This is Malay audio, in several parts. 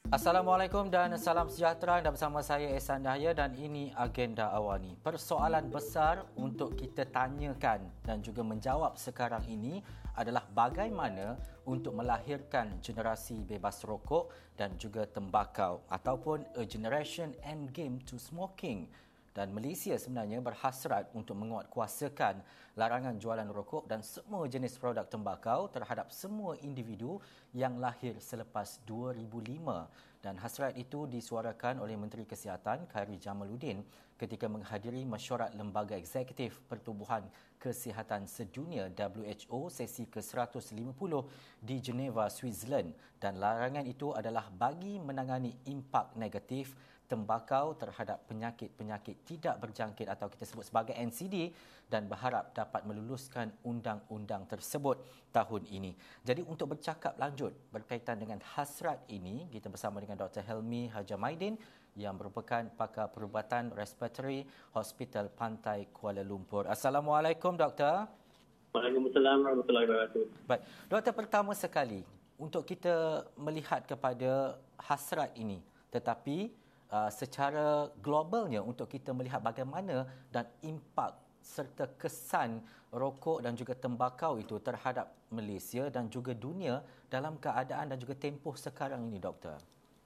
Assalamualaikum dan salam sejahtera. Anda bersama saya Ehsan Dahya dan ini Agenda Awani. Persoalan besar untuk kita tanyakan dan juga menjawab sekarang ini adalah bagaimana untuk melahirkan generasi bebas rokok dan juga tembakau ataupun a generation endgame to smoking. Dan Malaysia sebenarnya berhasrat untuk menguatkuasakan larangan jualan rokok dan semua jenis produk tembakau terhadap semua individu yang lahir selepas 2005. Dan hasrat itu disuarakan oleh Menteri Kesihatan Khairy Jamaluddin ketika menghadiri mesyuarat Lembaga Eksekutif Pertubuhan Kesihatan Sedunia WHO sesi ke-150 di Geneva, Switzerland. Dan larangan itu adalah bagi menangani impak negatif tembakau terhadap penyakit-penyakit tidak berjangkit atau kita sebut sebagai NCD dan berharap dapat meluluskan undang-undang tersebut tahun ini. Jadi untuk bercakap lanjut berkaitan dengan hasrat ini, kita bersama dengan Dr. Helmi Hajamaidin yang merupakan pakar perubatan respiratory Hospital Pantai Kuala Lumpur. Assalamualaikum Doktor. Waalaikumsalam warahmatullahi wabarakatuh. Baik, Doktor, pertama sekali untuk kita melihat kepada hasrat ini tetapi secara globalnya untuk kita melihat bagaimana dan impak serta kesan rokok dan juga tembakau itu terhadap Malaysia dan juga dunia dalam keadaan dan juga tempoh sekarang ini, Doktor.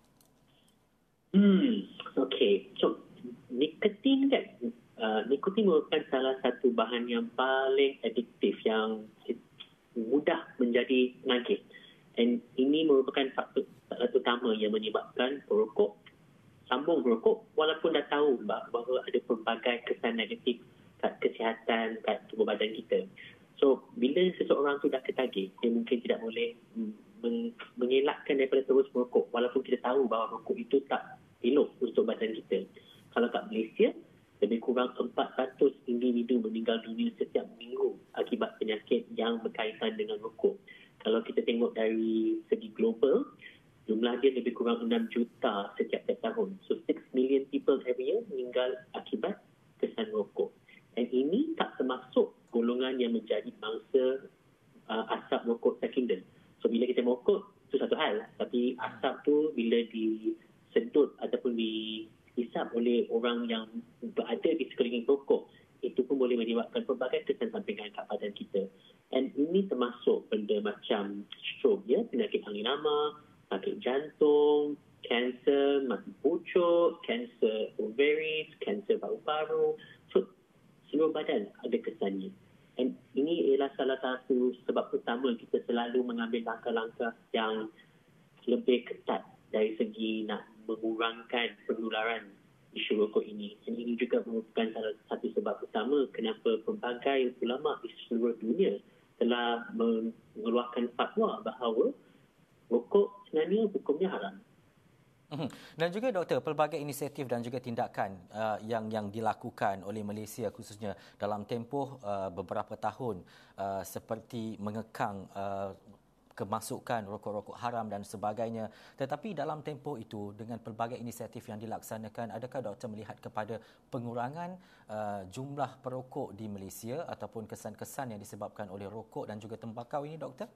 Okey. So, nikotin kan, nikotin merupakan salah satu bahan yang paling adiktif yang mudah menjadi nagih. Dan ini merupakan faktor utama yang menyebabkan perokok sambung merokok walaupun dah tahu bahawa ada pelbagai kesan negatif kat kesihatan, kat tubuh badan kita. So, bila seseorang tu dah ketagih, dia mungkin tidak boleh mengelakkan daripada terus merokok walaupun kita tahu bahawa rokok itu tak elok untuk badan kita. Kalau kat Malaysia, lebih kurang 400 individu meninggal dunia setiap minggu akibat penyakit yang berkaitan dengan rokok. Kalau kita tengok dari segi global, jumlah dia lebih kurang 6 juta setiap tahun. So 6 million people every year meninggal akibat kesan rokok. Dan ini tak termasuk golongan yang menjadi mangsa asap rokok secondary. So bila kita merokok, itu satu hal. Tapi asap tu bila disedut ataupun dihisap oleh orang yang berada di sekeliling rokok, itu pun boleh menyebabkan pelbagai kesan sampingan kat badan kita. Dan ini termasuk benda macam stroke, ya, penyakit angin hama, sakit jantung, kanser mati pucuk, kanser ovaries, kanser paru-paru. So, seluruh badan ada kesannya. Dan ini ialah salah satu sebab utama kita selalu mengambil langkah-langkah yang lebih ketat dari segi nak mengurangkan penularan isu rokok ini. Dan ini juga merupakan salah satu sebab utama kenapa pelbagai ulama di seluruh dunia telah mengeluarkan fatwa bahawa rokok sebenarnya hukumnya haram. Dan juga Doktor, pelbagai inisiatif dan juga tindakan yang dilakukan oleh Malaysia khususnya dalam tempoh beberapa tahun seperti mengekang kemasukan rokok-rokok haram dan sebagainya. Tetapi dalam tempoh itu dengan pelbagai inisiatif yang dilaksanakan, adakah Doktor melihat kepada pengurangan jumlah perokok di Malaysia ataupun kesan-kesan yang disebabkan oleh rokok dan juga tembakau ini, Doktor?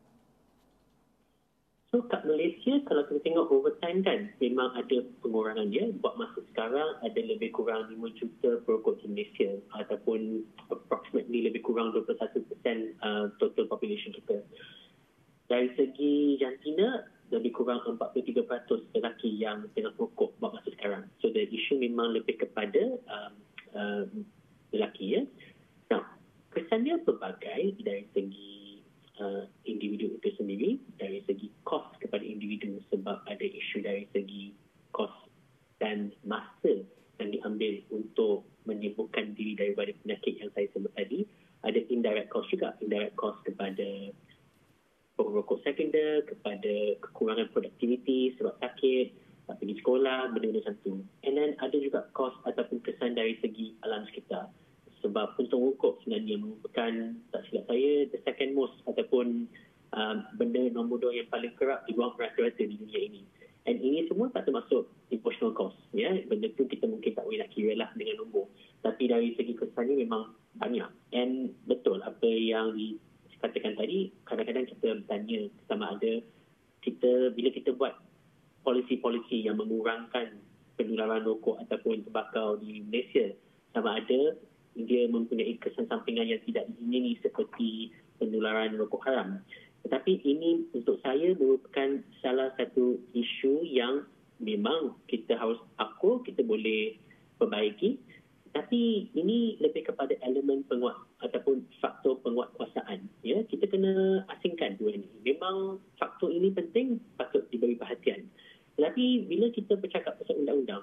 So, kat Malaysia, kalau kita tengok over time kan, memang ada pengurangan dia. Buat masa sekarang, ada lebih kurang 5 juta perokok di Malaysia ataupun approximately lebih kurang 21% total population kita. Dari segi jantina, lebih kurang 43% lelaki yang tengah merokok buat masa sekarang. So, the issue memang lebih kepada lelaki, ya. Nah, kesannya pelbagai dari segi individu itu sendiri, dari segi kos kepada individu sebab ada isu dari segi kos dan masa yang diambil untuk menyembuhkan diri daripada penyakit yang saya sebut tadi. Ada indirect cost juga, indirect cost kepada perokok sekunder, kepada kekurangan produktiviti sebab sakit, tak pergi sekolah, benda-benda macam tu. And then ada juga kos ataupun kesan dari segi alam sekitar. Sebab puntung rokok sebenarnya merupakan, tak silap saya, the second most ataupun benda nombor 2 yang paling kerap dibuang rata-rata di dunia ini. And ini semua tak termasuk emotional cost. Ya? Benda tu kita mungkin tak boleh nak kira lah dengan nombor. Tapi dari segi kesannya memang banyak. And betul apa yang dikatakan tadi, kadang-kadang kita bertanya sama ada bila kita buat polisi-polisi yang mengurangkan penularan rokok ataupun tembakau di Malaysia, sama ada dia mempunyai kesan sampingan yang tidak diingini seperti penularan rokok haram. Tetapi ini untuk saya merupakan salah satu isu yang memang kita harus akur, kita boleh perbaiki. Tapi ini lebih kepada elemen penguat ataupun faktor penguatkuasaan. Ya, kita kena asingkan dua ini. Memang faktor ini penting, patut diberi perhatian. Tetapi bila kita bercakap pasal undang-undang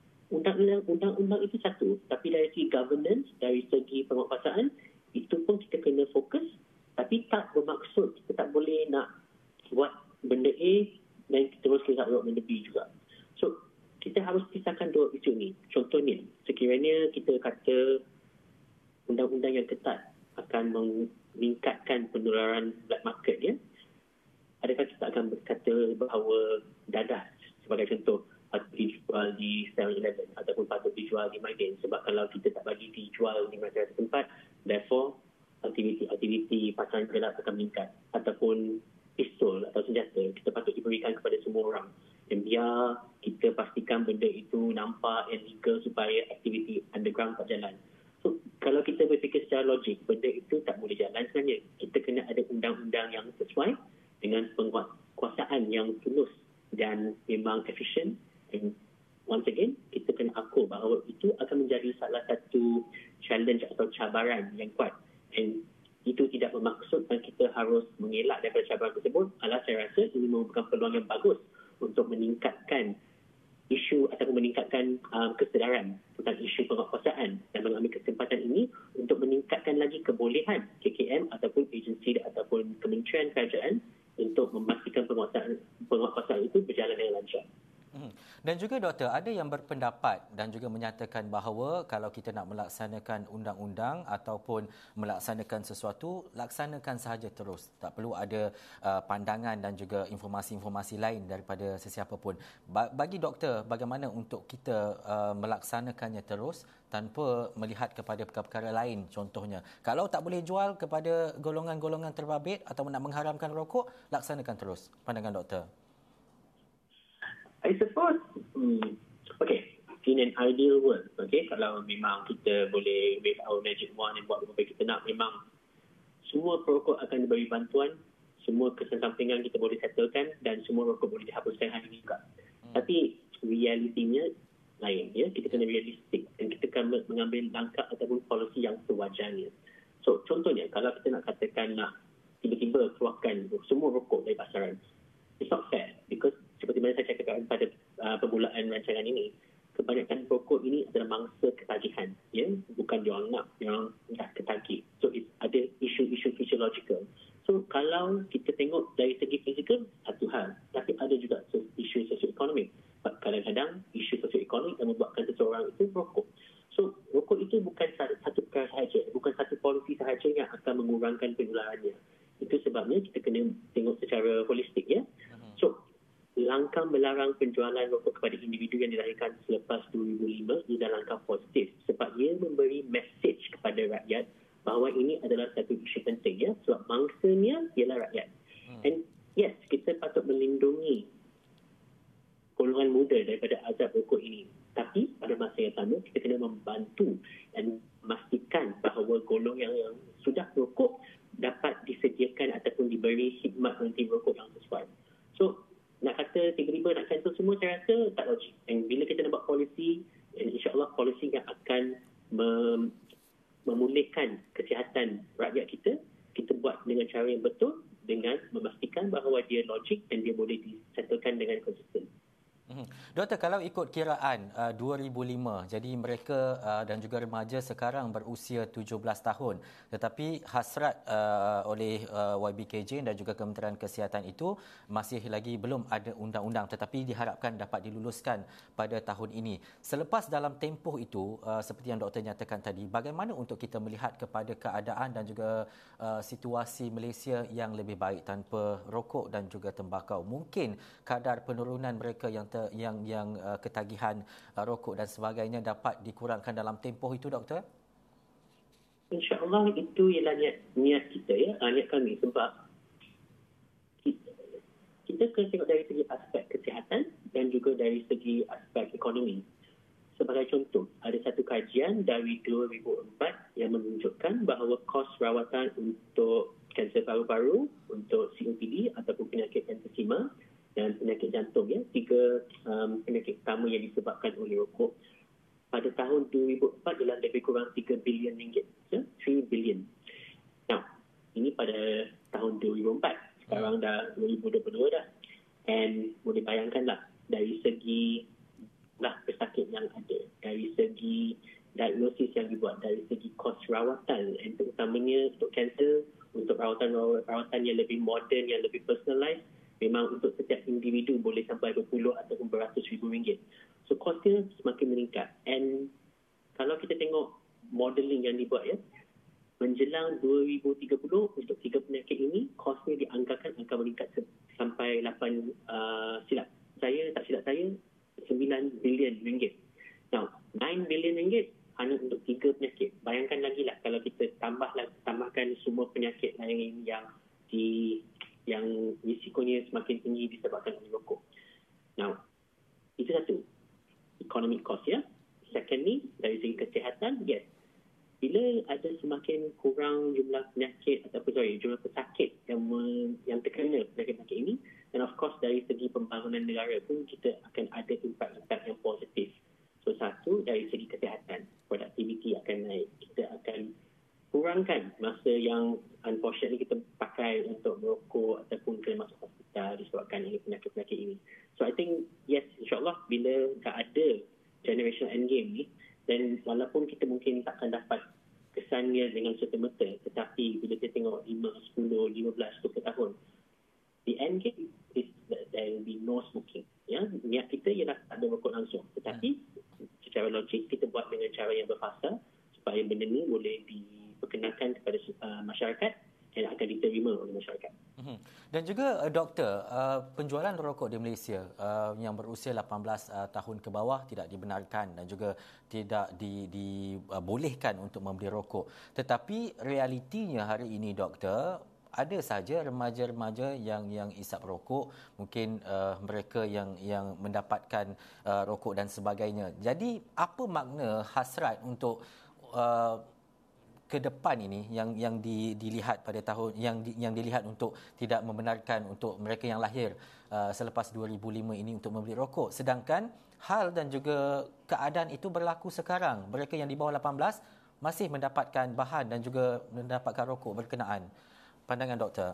itu satu. Tapi dari segi governance, dari segi penguatkuasaan, itu pun kita kena fokus. Tapi tak bermaksud kita tak boleh nak buat benda A dan terus kita buat benda B juga. So, kita harus pisahkan dua isu ni. Contohnya, sekiranya kita kata undang-undang yang ketat akan meningkatkan penularan black market, ya, adakah kita akan berkata bahawa dadah sebagai contoh patut dijual di 7-Eleven ataupun patut dijual di Maidin, sebab kalau kita tak bagi dijual di macam tempat, therefore aktiviti pasaran gelap akan meningkat, ataupun pistol atau senjata kita patut diberikan kepada semua orang, dan biar kita pastikan benda itu nampak and legal supaya aktiviti underground tak jalan. So, kalau kita berfikir secara logik, benda itu tak boleh jalan sebenarnya. Kita kena ada undang-undang yang sesuai dengan penguatkuasaan yang tulus dan memang efisien. And once again, kita kena akur bahawa itu akan menjadi salah satu challenge atau cabaran yang kuat. And itu tidak bermaksudkan kita harus mengelak daripada cabaran tersebut. Saya rasa ini merupakan peluang yang bagus untuk meningkatkan isu ataupun meningkatkan kesedaran tentang isu penguatkuasaan dan mengambil kesempatan ini untuk meningkatkan lagi kebolehan KKM ataupun agensi ataupun kementerian kerajaan untuk memastikan penguatkuasaan itu berjalan dengan lancar. Dan juga doktor, ada yang berpendapat dan juga menyatakan bahawa kalau kita nak melaksanakan undang-undang ataupun melaksanakan sesuatu, laksanakan sahaja terus. Tak perlu ada pandangan dan juga informasi-informasi lain daripada sesiapa pun. Bagi doktor, bagaimana untuk kita melaksanakannya terus tanpa melihat kepada perkara-perkara lain? Contohnya, kalau tak boleh jual kepada golongan-golongan terbabit atau nak mengharamkan rokok, laksanakan terus. Pandangan doktor. I suppose, in an ideal world, kalau memang kita boleh wave our magic wand dan buat apa kita nak, memang semua perokok akan diberi bantuan, semua kesan sampingan kita boleh settlekan dan semua rokok boleh dihapuskan hari ini juga. Tapi realitinya lain, ya. Kita kena realistik dan kita kena mengambil langkah ataupun polisi yang sewajarnya. So, contohnya, kalau kita nak katakan nak tiba-tiba keluarkan semua rokok dari pasaran, it's not fair, because seperti mana saya cakapkan pada permulaan rancangan ini, kebanyakan rokok ini adalah mangsa ketagihan, ya, bukan diorang nak, diorang dah ketagih. So ada isu-isu physiological. So kalau kita tengok dari segi fizikal, satu hal, tapi ada juga isu sosioekonomik. Kadang-kadang isu sosioekonomik yang membuatkan seseorang itu rokok. So rokok itu bukan satu perkara sahaja, bukan satu polisi sahaja yang akan mengurangkan penularannya. Itu sebabnya kita kena tengok secara holistik, ya. So langkah melarang penjualan rokok kepada individu yang dilahirkan selepas 2005 ini adalah langkah positif sebab ia memberi mesej kepada rakyat bahawa ini adalah satu isu penting, ya, sebab mangsanya ialah rakyat. And yes, kita patut melindungi golongan muda daripada azab rokok ini. Tapi pada masa yang sama kita kena membantu dan memastikan bahawa golongan yang sudah rokok dapat disediakan ataupun diberi khidmat berhenti rokok yang sesuai. So nak kata tiba-tiba nak cancel semua, saya rasa tak logik. Dan bila kita nak buat polisi, insyaAllah polisi yang akan memulihkan kesihatan rakyat kita buat dengan cara yang betul, dengan memastikan bahawa dia logik dan dia boleh disettlekan dengan konsisten. Doktor, kalau ikut kiraan 2005, jadi mereka dan juga remaja sekarang berusia 17 tahun. Tetapi hasrat oleh YBKJ dan juga Kementerian Kesihatan itu masih lagi belum ada undang-undang, tetapi diharapkan dapat diluluskan pada tahun ini. Selepas dalam tempoh itu, seperti yang doktor nyatakan tadi, bagaimana untuk kita melihat kepada keadaan dan juga situasi Malaysia yang lebih baik tanpa rokok dan juga tembakau? Mungkin kadar penurunan mereka yang ketagihan rokok dan sebagainya dapat dikurangkan dalam tempoh itu, doktor? InsyaAllah itu ialah niat kita, ya, niat kami, sebab kita kita kena tengok dari segi aspek kesihatan dan juga dari segi aspek ekonomi. Sebagai contoh, ada satu kajian dari 2004 yang menunjukkan bahawa kos rawatan untuk kanser paru-paru, untuk COPD ataupun penyakit emfisema dan penyakit jantung, ya, tiga penyakit utama yang disebabkan oleh rokok, pada tahun 2004 adalah lebih kurang 3 bilion ringgit. 3 bilion. Now, ini pada tahun 2004. Sekarang dah 2022 dah. And boleh bayangkanlah dari segi pesakit yang ada, dari segi diagnosis yang dibuat, dari segi kos rawatan, and terutamanya untuk kanser, untuk rawatan yang lebih moden, yang lebih personalised, memang untuk setiap individu boleh sampai berpuluh ataupun beratus ribu ringgit. So, kosnya semakin meningkat. And kalau kita tengok modeling yang dibuat, ya, menjelang 2030 untuk tiga penyakit ini, kosnya dianggarkan akan meningkat sampai 8, tak silap saya, 9 bilion ringgit. Now, 9 bilion ringgit hanya untuk tiga penyakit. Bayangkan lagi lah kalau kita tambahkan semua penyakit lain yang risikonya semakin tinggi disebabkan oleh rokok. Now, itu satu, economic cost, ya. Secondly, dari segi kesihatan, yes, bila ada semakin kurang jumlah penyakit jumlah pesakit yang terkena penyakit-penyakit ini, dan of course dari segi pembangunan negara pun kita akan ada impak yang positif. So, satu, dari segi kesihatan, produktiviti akan naik. Kita akan kurangkan masa yang unfortunately kita pakai untuk merokok ataupun kena masuk hospital disebabkan penyakit-penyakit ini. So, I think, yes, insyaAllah bila dah ada generation endgame ni, dan walaupun kita mungkin takkan dapat kesannya dengan serta-merta, tetapi bila kita tengok 5, 10, 15, 20 tahun, the end game is that there will be no smoking. Ya? Niat kita ialah tak ada rokok langsung. Tetapi secara logik kita buat dengan cara yang berfasa supaya benda ni boleh diperkenalkan kepada masyarakat dan akan diterima oleh masyarakat. Dan juga doktor, penjualan rokok di Malaysia yang berusia 18 tahun ke bawah tidak dibenarkan dan juga tidak dibolehkan untuk membeli rokok. Tetapi realitinya hari ini, doktor, ada saja remaja-remaja yang isap rokok, mungkin mereka yang mendapatkan rokok dan sebagainya. Jadi apa makna hasrat untuk ke depan ini yang dilihat pada tahun yang dilihat untuk tidak membenarkan untuk mereka yang lahir selepas 2005 ini untuk membeli rokok, sedangkan hal dan juga keadaan itu berlaku sekarang, mereka yang di bawah 18 masih mendapatkan bahan dan juga mendapatkan rokok berkenaan. Pandangan doktor?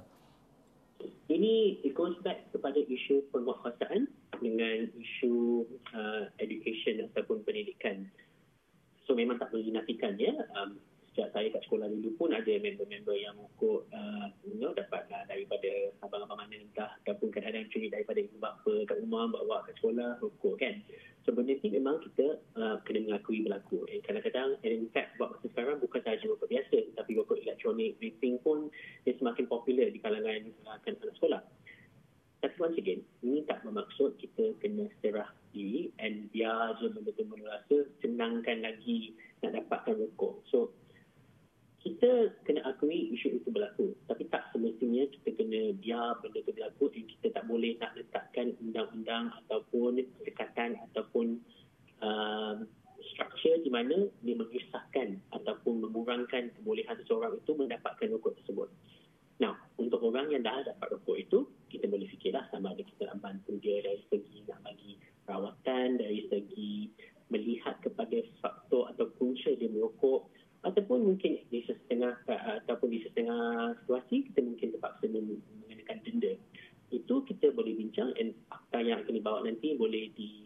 Ini it goes back kepada isu penguasaan dengan isu education ataupun pendidikan. So, memang tak boleh dinafikan, ya. Sejak saya kat sekolah dulu pun ada member-member yang rokok dapat daripada abang-abang mana entah, ataupun kadang-kadang curi daripada ibu bapa kat rumah bawa kat sekolah rokok, kan. So, benda ni memang kita kena mengakui berlaku. Kadang-kadang, in fact, buat masa sekarang bukan sahaja rokok biasa, tapi rokok elektronik, vaping pun dia semakin popular di kalangan kanak-kanak sekolah. Tapi once again, ini tak bermaksud kita kena serah diri and biar je benda-benda rasa senangkan lagi nak dapatkan rokok. So, kita kena akui isu itu berlaku. Tapi tak semestinya kita kena biar benda itu berlaku dan kita tak boleh nak letakkan undang-undang ataupun pendekatan ataupun struktur di mana dia menyusahkan ataupun mengurangkan kebolehan seseorang itu mendapatkan rokok tersebut. Nah, untuk orang yang dah dapat rokok itu, kita boleh fikirlah sama ada kita nak bantu dia dari segi nak bagi rawatan, dari segi melihat kepada faktor atau punca dia merokok, ataupun mungkin di setengah situasi kita mungkin terpaksa mengenakan denda. Itu kita boleh bincang dan fakta yang akan dibawa nanti boleh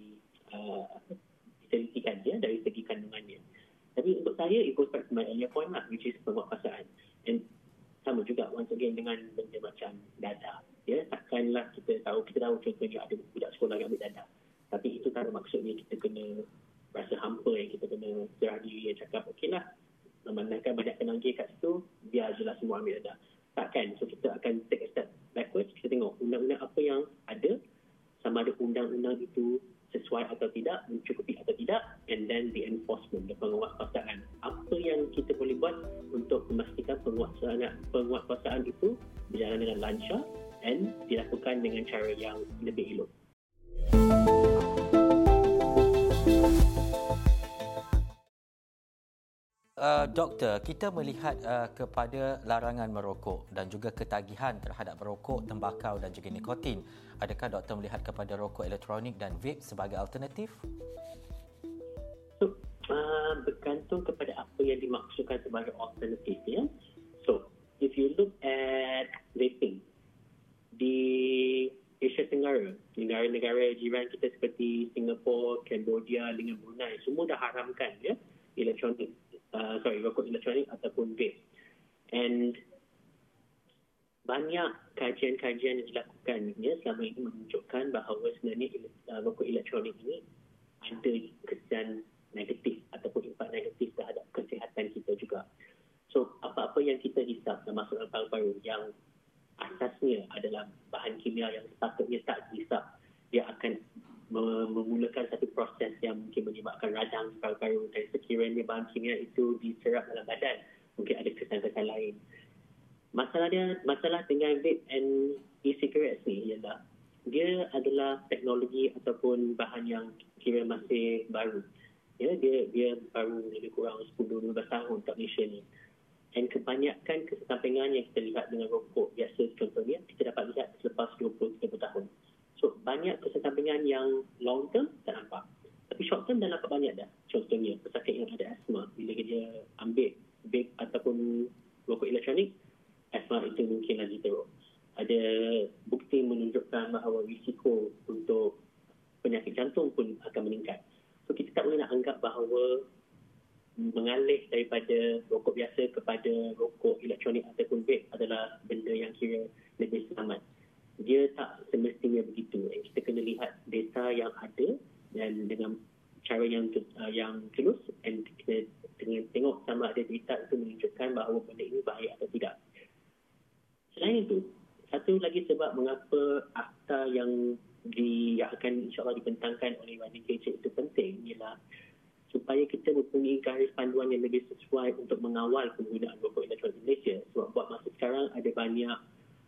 ditelitikan, ya, dari segi kandungannya. Tapi untuk saya, it goes back to my earlier point lah, which is penguatkuasaan. And sama juga once again dengan benda macam dadah. Ya, takkanlah kita tahu contohnya ada budak sekolah yang ambil dadah. Tapi itu tak maksudnya kita kena rasa hampa yang kita kena serah diri yang cakap, okeylah, memandangkan banyak penagih kat situ, biar je lah semua ambil dadah. Takkan. So, kita akan take a step backwards. Kita tengok undang-undang apa yang ada, sama ada undang-undang itu sesuai atau tidak, mencukupi atau tidak, and then the enforcement, the penguatkuasaan. Apa yang kita boleh buat untuk memastikan penguatkuasaan itu berjalan dengan lancar and dilakukan dengan cara yang lebih elok. Doktor, kita melihat kepada larangan merokok dan juga ketagihan terhadap merokok, tembakau dan juga nikotin. Adakah doktor melihat kepada rokok elektronik dan vape sebagai alternatif? So, bergantung kepada apa yang dimaksudkan sebagai alternatif, ya. So, if you look at vaping di Asia Tenggara, negara-negara jiran kita seperti Singapura, Cambodia dengan Brunei, semua dah haramkan, ya, rokok elektronik ataupun vape. And banyak kajian-kajian yang dilakukan selama ini menunjukkan bahawa sebenarnya rokok elektronik ini ada kesan negatif ataupun impak negatif terhadap kesihatan kita juga. So, apa-apa yang kita hisap dan masuk dalam paru-paru yang asasnya adalah bahan kimia yang sepatutnya tak dihisap, dia akan memulakan satu proses yang mungkin menyebabkan radang paru-paru, dan sekiranya bahan kimia itu diserap dalam badan, mungkin ada kesan-kesan lain. Masalah dengan vape and e-cigarettes ni ialah dia adalah teknologi ataupun bahan yang kira masih baru. Ya, dia baru lebih kurang 10-12 tahun kat Malaysia ni. Dan kebanyakan kesampingan yang kita lihat dengan rokok biasa contohnya, kita dapat lihat selepas 20-30 tahun. So, banyak kesampingan yang long term tak nampak. Tapi short term dah nampak banyak dah. Contohnya, pesakit yang ada asma, bila dia ambil vape ataupun rokok elektronik, asma itu mungkin lagi teruk. Ada bukti menunjukkan bahawa risiko untuk penyakit jantung pun akan meningkat. So, kita tak boleh nak anggap bahawa mengalih daripada rokok biasa kepada rokok elektronik ataupun vape adalah benda yang kira lebih selamat. Dia tak semestinya begitu. Kita kena lihat data yang ada dan dengan cara yang tulus, dan kita tengok sama ada data itu menunjukkan bahawa benda ini bahaya atau tidak. Selain itu, satu lagi sebab mengapa akta yang akan insyaAllah dibentangkan oleh YDKJ itu penting ialah supaya kita mempunyai garis panduan yang lebih sesuai untuk mengawal penggunaan rokok elektronik di Malaysia. Sebab buat masa sekarang ada banyak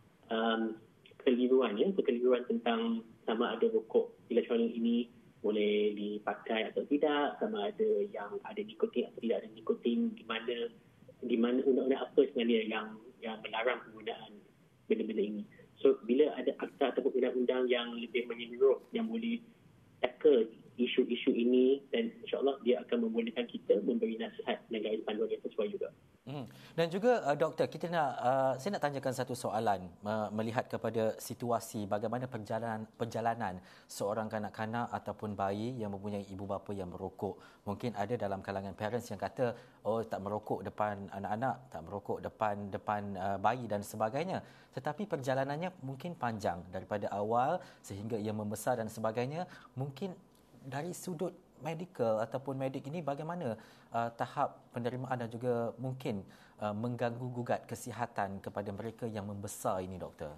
kekeliruan tentang sama ada rokok elektronik ini boleh dipakai atau tidak, sama ada yang ada nikotin atau tidak ada nikotin, di mana undang-undang apa sebenarnya yang melarang penggunaan benda-benda ini. So, bila ada akta atau undang-undang yang lebih menyeluruh yang boleh tackle isu-isu ini, dan insyaAllah dia akan membolehkan kita memberi nasihat dan garis panduan yang sesuai juga. Dan juga doktor, saya nak tanyakan satu soalan melihat kepada situasi bagaimana perjalanan seorang kanak-kanak ataupun bayi yang mempunyai ibu bapa yang merokok. Mungkin ada dalam kalangan parents yang kata, tak merokok depan anak-anak, tak merokok depan bayi dan sebagainya. Tetapi perjalanannya mungkin panjang daripada awal sehingga ia membesar dan sebagainya. Mungkin dari sudut medical ataupun medik ini bagaimana tahap penerimaan dan juga mungkin mengganggu gugat kesihatan kepada mereka yang membesar ini, doktor?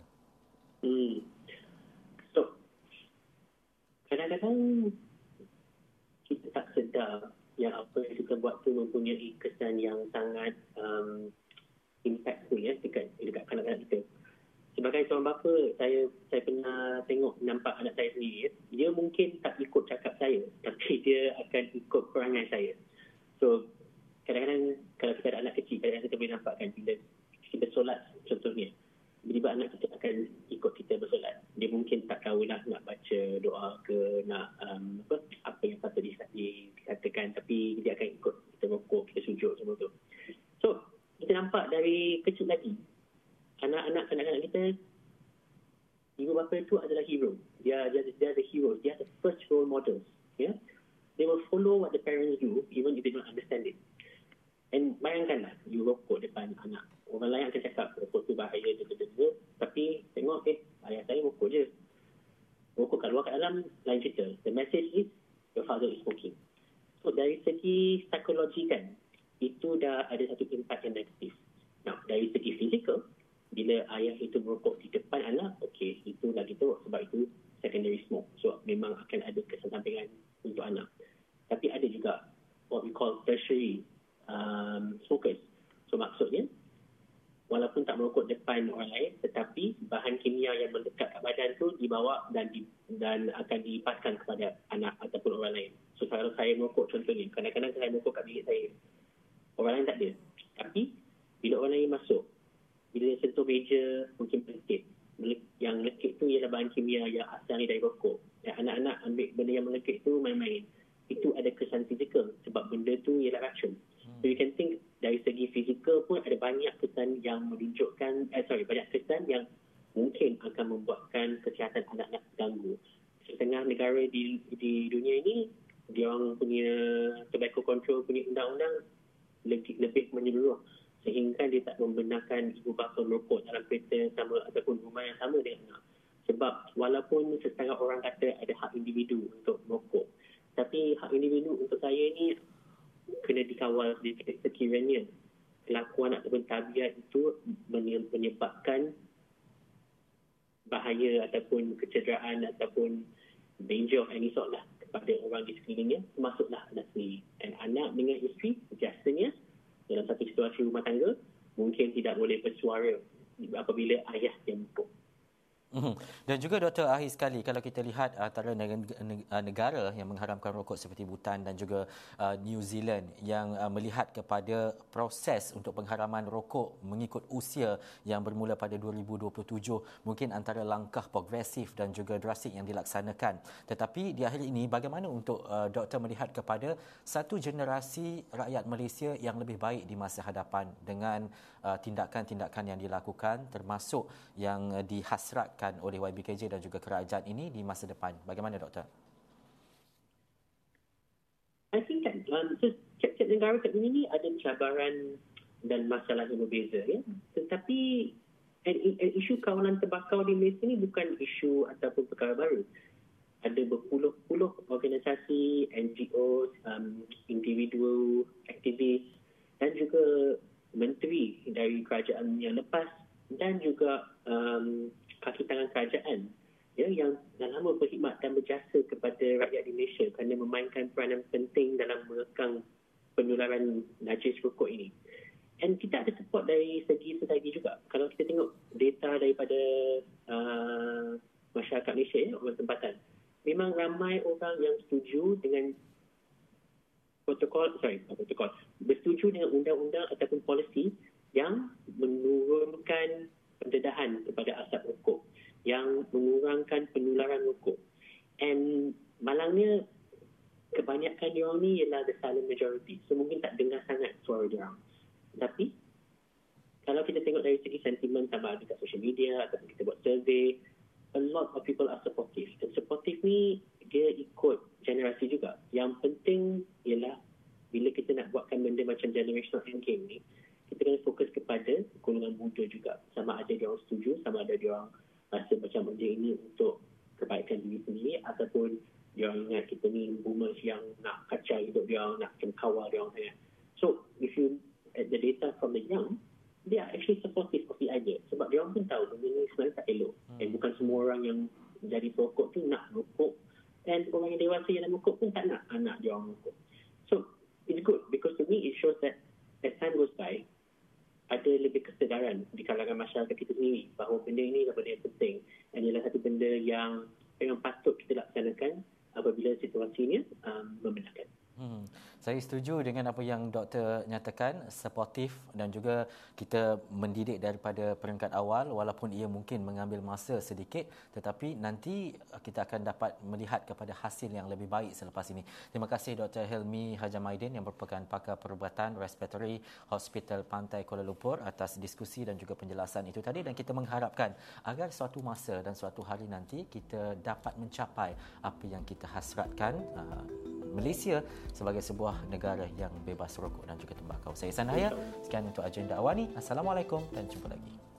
So, kadang-kadang kita tak sedar yang apa yang kita buat tu mempunyai kesan yang sangat impactful dekat kanak-kanak kita. Sebagai seorang bapa, saya pernah nampak anak saya sendiri. Dia mungkin tak ikut cakap saya, tapi dia akan ikut perangai saya. So, kadang-kadang kalau kita ada anak kecil, kadang-kadang kita boleh nampakkan bila kita solat contohnya, tiba-tiba anak kita akan ikut kita bersolat. Dia mungkin tak tahulah nak baca doa ke nak apa yang patut dikatakan, tapi dia akan ikut kita rokok, kita sujud semua tu. So, kita nampak dari kecil lagi anak-anak kanak-kanak kita, ibu bapa itu adalah hero. Dia ada hero. Dia ada first role models. Yeah? They will follow what the parents do, even if they don't understand it. And bayangkanlah, you rokok depan anak. Orang lain akan cakap, rokok tu bahaya, tapi tengok, ayah saya rokok je. Rokok kat luar kat dalam, lain cerita. The message is, your father is smoking. So, dari segi psikologi kan, itu dah ada satu impact yang negatif. Now, dari segi fizikal, bila ayah itu merokok di depan anak, itu lagi teruk sebab itu secondary smoke. So, memang akan ada kesampingan untuk anak. Tapi ada juga what we call tertiary smokers. So, maksudnya, walaupun tak merokok depan orang lain, tetapi bahan kimia yang melekat kat badan tu dibawa dan akan dipaskan kepada anak ataupun orang lain. So kalau saya merokok contohnya, kadang-kadang saya merokok kat bilik saya, orang lain tak ada. Tapi bila orang lain masuk, bila sentuh meja mungkin melekit. Yang melekit tu ialah bahan kimia yang asalnya dari rokok. Dan anak-anak ambil benda yang melekit tu main-main. Itu ada kesan fizikal sebab benda tu ialah racun. So you can think dari segi fizikal pun ada banyak kesan yang menunjukkan, banyak kesan yang mungkin akan membuatkan kesihatan anak-anak terganggu. Setengah negara di dunia ini, diorang punya tobacco control punya undang-undang lebih menyeluruh sehingga dia tak membenarkan ibu bapa merokok dalam kereta yang sama ataupun rumah yang sama dengan anak. Sebab walaupun setengah orang kata ada hak individu untuk merokok, tapi hak individu untuk saya ni kena dikawal sedikit sekiranya kelakuan ataupun tabiat itu menyebabkan bahaya ataupun kecederaan ataupun danger of any sort lah kepada orang di sekelilingnya, termasuklah anak sendiri. Dan anak dengan isteri biasanya dalam satu situasi rumah tangga mungkin tidak boleh bersuara apabila ayah yang merokok. Dan juga Dr. Akhir sekali, kalau kita lihat antara negara yang mengharamkan rokok seperti Bhutan dan juga New Zealand yang melihat kepada proses untuk pengharaman rokok mengikut usia yang bermula pada 2027, mungkin antara langkah progresif dan juga drastik yang dilaksanakan. Tetapi di akhir ini, bagaimana untuk Doktor melihat kepada satu generasi rakyat Malaysia yang lebih baik di masa hadapan dengan tindakan-tindakan yang dilakukan termasuk yang dihasratkan oleh YBKJ dan juga kerajaan ini di masa depan? Bagaimana Doktor? I think kan setiap negara kat dunia ni ada cabaran dan masalah yang berbeza, ya. Tetapi isu kawalan tembakau di Malaysia ni bukan isu ataupun perkara baru. Ada berpuluh-puluh organisasi, NGO, individu, aktivis dan juga menteri dari kerajaan yang lepas dan juga kaki tangan kerajaan, ya, yang dah lama berkhidmat dan berjasa kepada rakyat di Malaysia kerana memainkan peranan penting dalam mengekang penularan najis rokok ini. Dan kita ada support dari segi society juga. Kalau kita tengok data daripada masyarakat Malaysia, ya, orang tempatan, memang ramai orang yang setuju dengan bersetuju dengan undang-undang ataupun polisi yang menurunkan pendedahan kepada asap rokok, yang mengurangkan penularan rokok. And malangnya, kebanyakan diorang ni ialah the silent majority. So mungkin tak dengar sangat suara diorang. Tapi, kalau kita tengok dari segi sentimen sama ada kat social media ataupun kita buat survey, a lot of people are supportive. Dan supportive ni, dia ikut generasi juga. Yang penting ialah bila kita nak buatkan benda macam generational endgame ni, kita kena fokus kepada golongan muda juga. Sama ada dia orang setuju, sama ada dia orang rasa macam benda ini untuk kebaikan diri sendiri ataupun dia orang ingat kita ni boomers yang nak kacau hidup dia orang, nak kawal dia orang sangat. So, if you at the data from the young, they are actually supportive of the idea. Sebab dia orang pun tahu benda ni sebenarnya tak elok. Dan bukan semua orang yang jadi perokok tu nak merokok. Dan orang yang dewasa yang nak merokok pun tak nak anak dia orang merokok. So, it's good because to me it shows that as time goes by, ada lebih kesedaran di kalangan masyarakat kita sendiri bahawa benda ini adalah benda yang penting dan ialah satu benda yang patut kita laksanakan apabila situasinya membenarkan. Saya setuju dengan apa yang Doktor nyatakan, supportif dan juga kita mendidik daripada peringkat awal walaupun ia mungkin mengambil masa sedikit, tetapi nanti kita akan dapat melihat kepada hasil yang lebih baik selepas ini. Terima kasih Dr. Helmi Hajamaidin yang merupakan pakar perubatan Respiratory Hospital Pantai Kuala Lumpur atas diskusi dan juga penjelasan itu tadi, dan kita mengharapkan agar suatu masa dan suatu hari nanti kita dapat mencapai apa yang kita hasratkan, Malaysia sebagai sebuah negara yang bebas rokok dan juga tembakau. Saya Ihsan Dahaya. Sekian untuk agenda awal ni. Assalamualaikum dan jumpa lagi.